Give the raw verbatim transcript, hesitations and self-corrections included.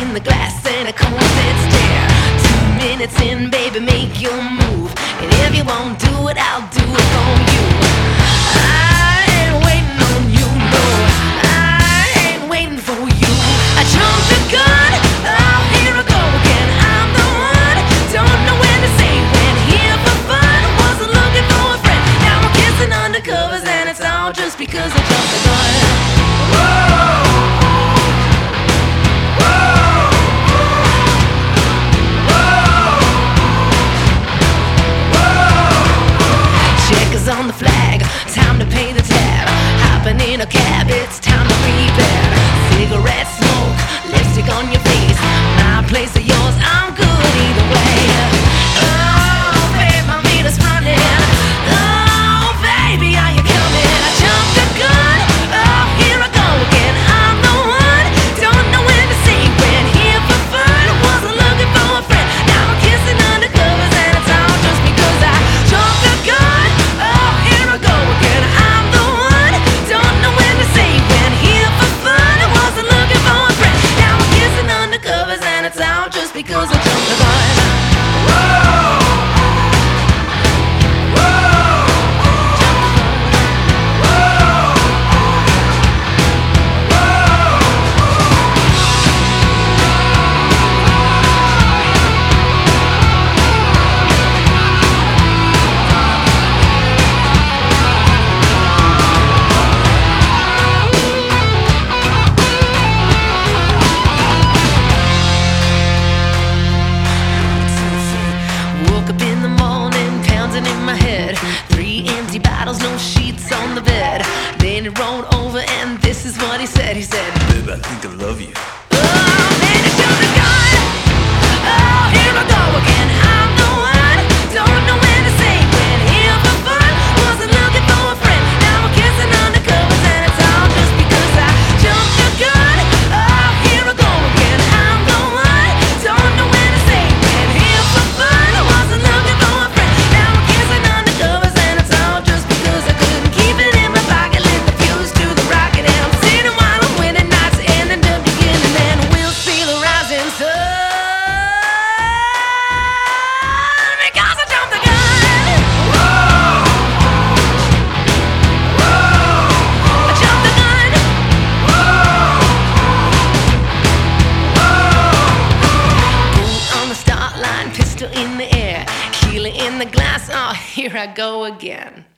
in the glass and a constant stare. Two minutes in, baby, make your move. And if you won't do it, I'll do it for you. I ain't waiting on you, no, I ain't waiting for you. I jumped the gun, oh, here I go again. I'm the one, don't know when to say when. Here for fun, wasn't looking for a friend. Now I'm kissing undercovers and it's all just because I jumped the gun. On the flag, time to pay the tab. Hopping in a cab, it's time to prepare. Cigarette smoke, lipstick on your face. My place or yours, I'm good either way. Oh, babe, my meter's running. Oh, baby, are you coming? I jumped the gun, oh, here I go again. I'm the one, don't know when to say when. Here for fun, wasn't looking for a friend. Now I'm kissing undercovers and it's all just because I jumped the gun. Because I jumped the gun. In my head, three empty bottles, no sheets on the bed. Then he rolled over and this is what he said. He said, babe, I think I love you. Oh, man, he jumped the gun. Oh, here I go again. I'm the one, don't know when to say when. Here for fun, wasn't looking for a friend. Now I'm kissing undercovers and it's all just because I jumped the gun. Oh, here I go again. I'm the one, don't know when to say when. Here for fun, wasn't looking for a friend. Pistol in the air, Keeler in the glass, oh, here I go again.